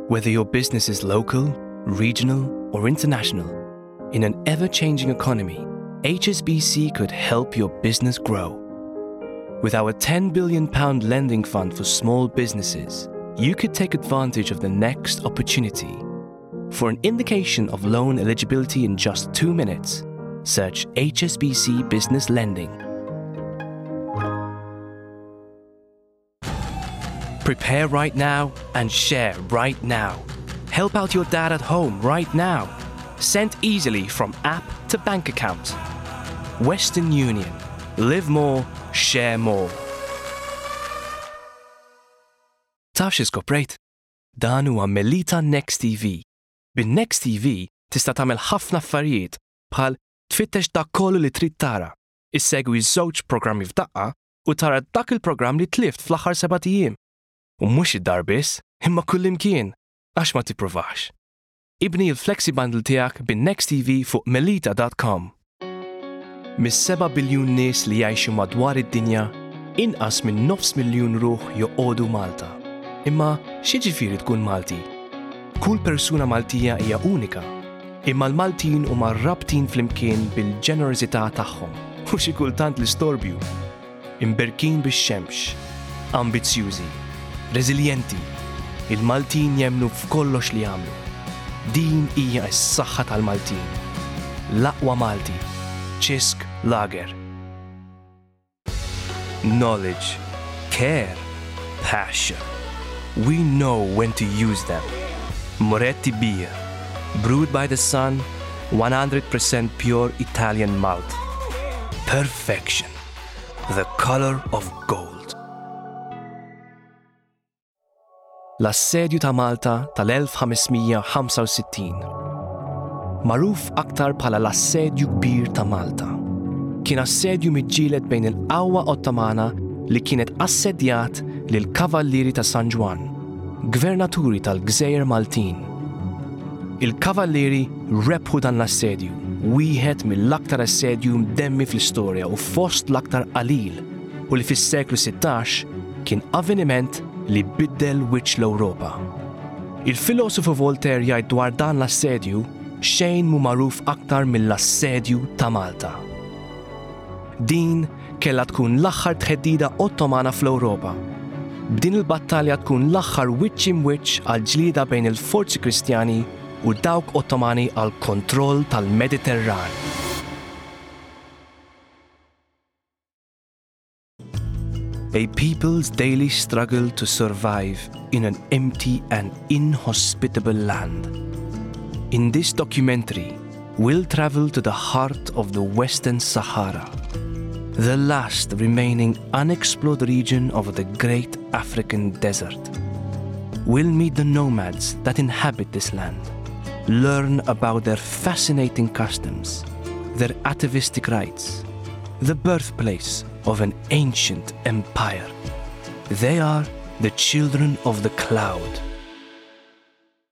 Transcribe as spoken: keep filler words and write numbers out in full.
Whether your business is local, regional, or international, in an ever-changing economy, H S B C could help your business grow. With our ten billion pounds lending fund for small businesses, you could take advantage of the next opportunity. For an indication of loan eligibility in just two minutes, search H S B C Business Lending. Prepare right now and share right now. Help out your dad at home right now. Send easily from app to bank account. Western Union. Live more, share more. Taf xi skoprejt? Dan huwa Melita Next T V. Bin-Next T V tista' tagħmel ħafna affarijiet bħal tfittex dak kollu li trid tara, issegwi żewġ programmi f'daqqa u tara dak il-programm li tlift fl-aħħar seba' ijiem. U mhux id-dar biss, imma kullimkien, għax ma tippruvax. Ibni l-Flexi Bundle tiegħek bin-Next T V fuq melita dot com. Mis-seba' biljun nies li jgħixu madwar id-dinja, inqas minn nofs miljun ruħ joqogħdu Malta. Imma x'jiġifieri tkun Malti? Kull persuna Maltija hija unika, imma l-Maltin huma rabtin flimkien bil-ġenerożità tagħhom u xi kultant l-istorbju. Imberkin bix-xemx, ambizzjużi, reżiljenti, il-Maltin jemmnu f'kollox li jagħmlu. Din hija s-saħħa tal-Maltin. L-aqwa Malti, Ċisk Lager. Knowledge, care, passion. We know when to use them. Moretti Beer, brewed by the sun, one hundred percent pure Italian malt. Perfection, the color of gold. L-assedju ta' Malta tal-elf ħamesmija ħamsa u sittin. Magħruf aktar bħala l-assedju kbir ta' Malta. Kien assedju miġġieled bejn il-qawwa Ottomana li kienet assedjat lil kavallieri ta' San Ġwan, gvernaturi tal-Gżejjer Maltin. Il-kavallieri rebħu dan l-assedju, wieħed mill-aktar assedju mdemmi fl-istorja u fost l-aktar qalil, u li fis-seklu sittax kien avveniment li biddel wiċċ l-Ewropa. Il-filosofu Voltaire jgħid dwar dan l-assedju xejn mhu magħruf aktar mill-assedju ta' Malta. Din kellha tkun l-aħħar tħeddida Ottomana fl-Ewropa. B'din il-battalja tkun l-aħħar wiċċ imwiċċ għal ġlieda bejn il-forzi Kristjani u dawk Ottomani għal kontroll tal-Mediterran. A people's daily struggle to survive in an empty and inhospitable land. In this documentary, we'll travel to the heart of the Western Sahara, the last remaining unexplored region of the great African desert. We'll meet the nomads that inhabit this land, learn about their fascinating customs, their atavistic rites, the birthplace of an ancient empire. They are the children of the cloud.